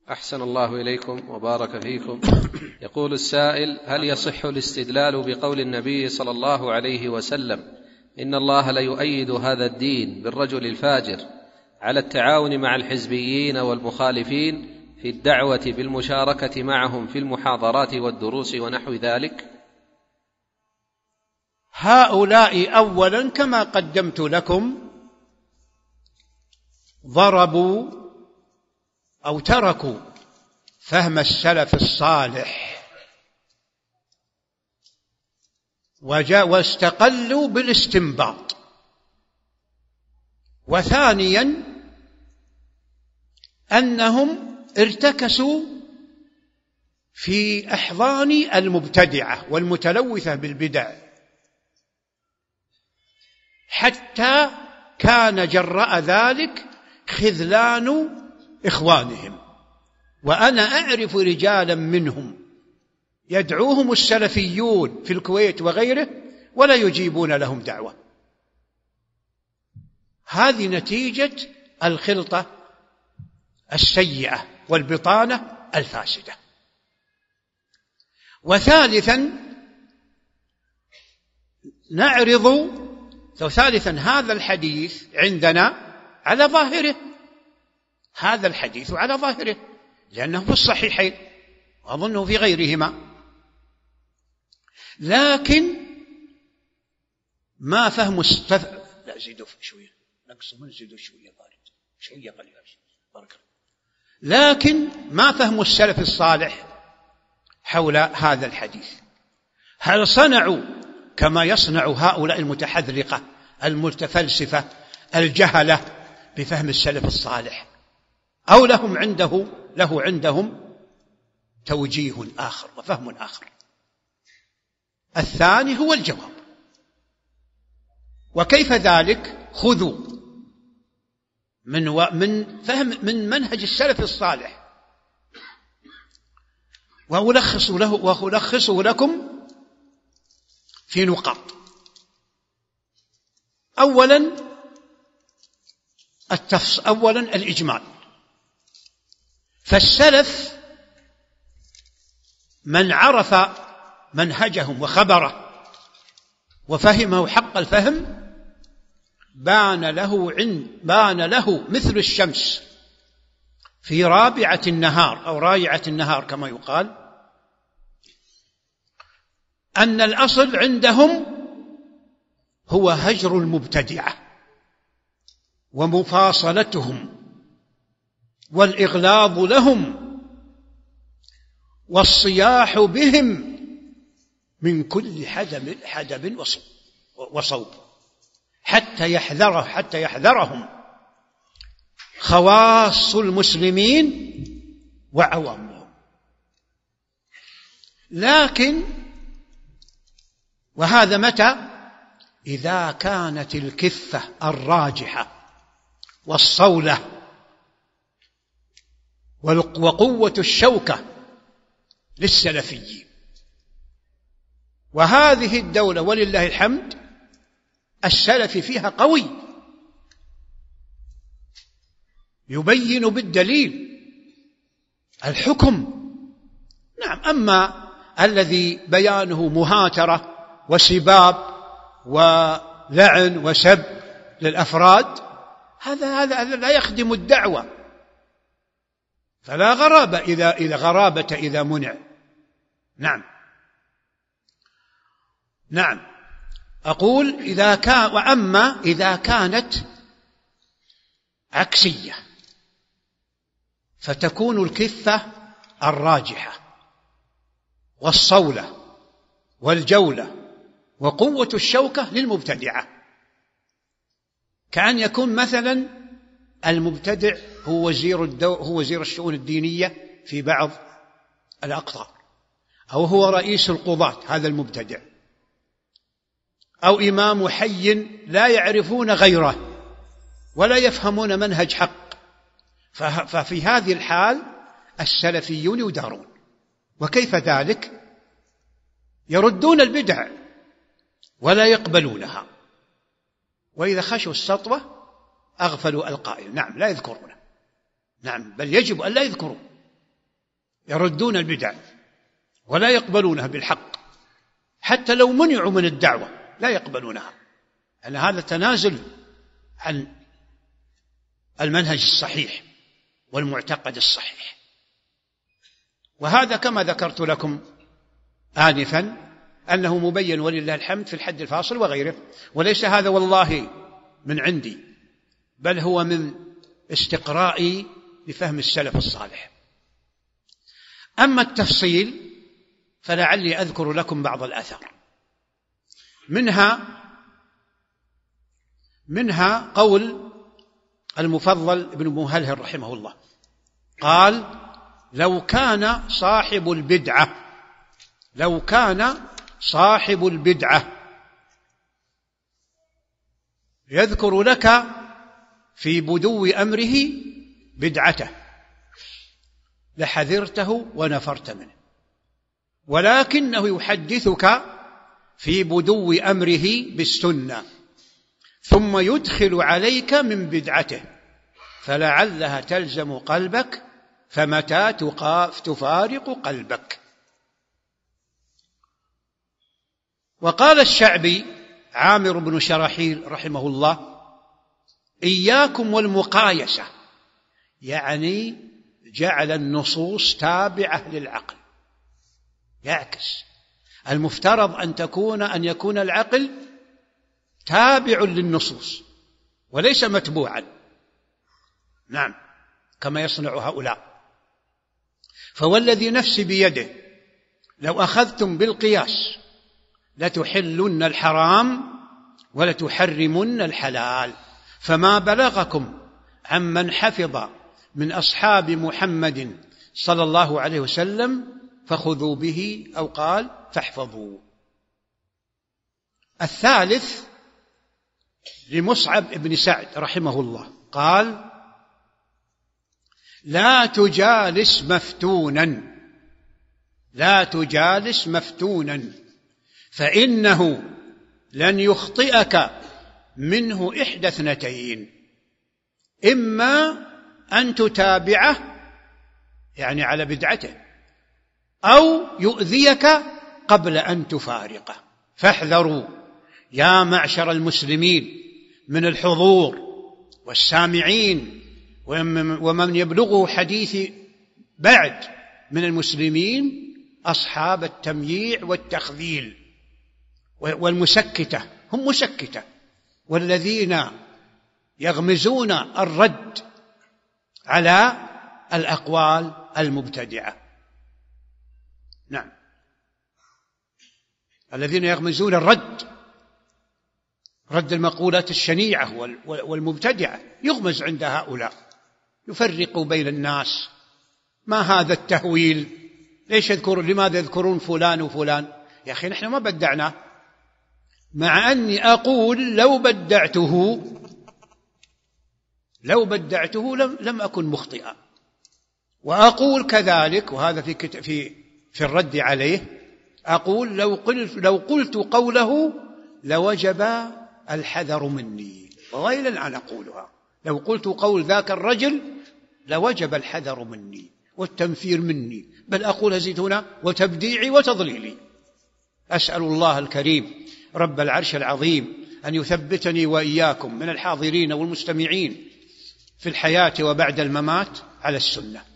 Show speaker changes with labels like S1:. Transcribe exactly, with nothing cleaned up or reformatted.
S1: أحسن الله إليكم وبارك فيكم. يقول السائل: هل يصح الاستدلال بقول النبي صلى الله عليه وسلم إن الله ليؤيد هذا الدين بالرجل الفاجر على التعاون مع الحزبيين والمخالفين في الدعوة بالمشاركة معهم في المحاضرات والدروس ونحو ذلك؟
S2: هؤلاء أولا كما قدمت لكم ضربوا أو تركوا فهم السلف الصالح واستقلوا بالاستنباط. وثانيا أنهم ارتكسوا في أحضان المبتدعة والمتلوثة بالبدع حتى كان جراء ذلك خذلان إخوانهم. وأنا أعرف رجالا منهم يدعوهم السلفيون في الكويت وغيره ولا يجيبون لهم دعوة. هذه نتيجة الخلطة السيئة والبطانة الفاسدة. وثالثا نعرض ثالثا هذا الحديث عندنا على ظاهره، هذا الحديث على ظاهره لأنه في الصحيحين وأظنه في غيرهما، لكن ما فهم استف... لا زيدوا شوية، نقص من زيدوا شوية بارد شوية قليلا بارك الله. لكن ما فهم السلف الصالح حول هذا الحديث. هل صنعوا كما يصنع هؤلاء المتحذرقة المتفلسفة الجهلة بفهم السلف الصالح، أو لهم عنده له عندهم توجيه آخر وفهم آخر؟ الثاني هو الجواب. وكيف ذلك؟ خذوا من و... من فهم من منهج السلف الصالح وألخص له وألخصه لكم في نقاط. أولا التفص... أولا الإجمال. فالسلف من عرف منهجهم وخبره وفهمه حق الفهم بان له عند بان له مثل الشمس في رابعة النهار أو رايعة النهار كما يقال، أن الأصل عندهم هو هجر المبتدعة ومفاصلتهم والإغلاظ لهم والصياح بهم من كل حدب حدب وصوب حتى يحذره حتى يحذرهم خواص المسلمين وعوامهم. لكن وهذا متى؟ إذا كانت الكفة الراجحة والصولة وقوة الشوكة للسلفيين. وهذه الدولة ولله الحمد السلف فيها قوي يبين بالدليل الحكم. نعم. أما الذي بيانه مهاترة وسباب ولعن وسب للأفراد هذا هذا لا يخدم الدعوة، فلا غرابة إذا إذا غرابة إذا منع. نعم نعم أقول إذا كان وأما إذا كانت عكسية فتكون الكفة الراجحة والصولة والجولة وقوة الشوكة للمبتدعة، كأن يكون مثلا المبتدع هو وزير الدو هو وزير الشؤون الدينية في بعض الأقطار، أو هو رئيس القضاة هذا المبتدع، أو إمام حي لا يعرفون غيره ولا يفهمون منهج حق. ففي هذه الحال السلفيون يدارون. وكيف ذلك؟ يردون البدع ولا يقبلونها، وإذا خشوا السطوة أغفلوا القائل. نعم لا يذكرونه. نعم بل يجب أن لا يذكروا يردون البدع ولا يقبلونها بالحق، حتى لو منعوا من الدعوة لا يقبلونها، لأن هذا تنازل عن المنهج الصحيح والمعتقد الصحيح. وهذا كما ذكرت لكم آنفا أنه مبين ولله الحمد في الحد الفاصل وغيره، وليس هذا والله من عندي، بل هو من استقرائي لفهم السلف الصالح. أما التفصيل فلعلي أذكر لكم بعض الآثار، منها منها قول المفضل بن مهلهل رحمه الله قال: لو كان صاحب البدعة لو كان صاحب البدعة يذكر لك في بدو أمره بدعته لحذرته ونفرت منه، ولكنه يحدثك في بدو أمره بالسنة ثم يدخل عليك من بدعته فلعلها تلزم قلبك فمتى تقاف تفارق قلبك. وقال الشعبي عامر بن شراحيل رحمه الله: إياكم والمقايسة، يعني جعل النصوص تابعة للعقل، يعكس. المفترض أن تكون أن يكون العقل تابع للنصوص وليس متبوعا، نعم، كما يصنع هؤلاء. فوالذي نفسي بيده لو أخذتم بالقياس لتحلن الحرام ولتحرمن الحلال، فما بلغكم عمن حفظ من أصحاب محمد صلى الله عليه وسلم فخذوا به، أو قال فاحفظوا. الثالث لمصعب بن سعد رحمه الله قال: لا تجالس مفتونا لا تجالس مفتونا فإنه لن يخطئك منه إحدى اثنتين: إما أن تتابعه يعني على بدعته، أو يؤذيك قبل أن تفارقه. فاحذروا يا معشر المسلمين من الحضور والسامعين ومن يبلغه حديث بعد من المسلمين أصحاب التمييع والتخذيل والمسكتة، هم مسكتة، والذين يغمزون الرد على الأقوال المبتدعة، نعم، الذين يغمزون الرد رد المقولات الشنيعة والمبتدعة، يغمز عند هؤلاء، يفرقوا بين الناس. ما هذا التهويل؟ ليش يذكر لماذا يذكرون فلان وفلان؟ يا أخي نحن ما بدعنا، مع أني أقول لو بدعته لو بدعته لم, لم أكن مخطئا، وأقول كذلك، وهذا في في في الرد عليه، أقول لو قلت لو قلت قوله لوجب الحذر مني، وويلا أن أقولها، لو قلت قول ذاك الرجل لوجب الحذر مني والتنفير مني، بل أقول أزيد هنا وتبديعي وتضليلي. أسأل الله الكريم رب العرش العظيم أن يثبتني وإياكم من الحاضرين والمستمعين في الحياة وبعد الممات على السنة.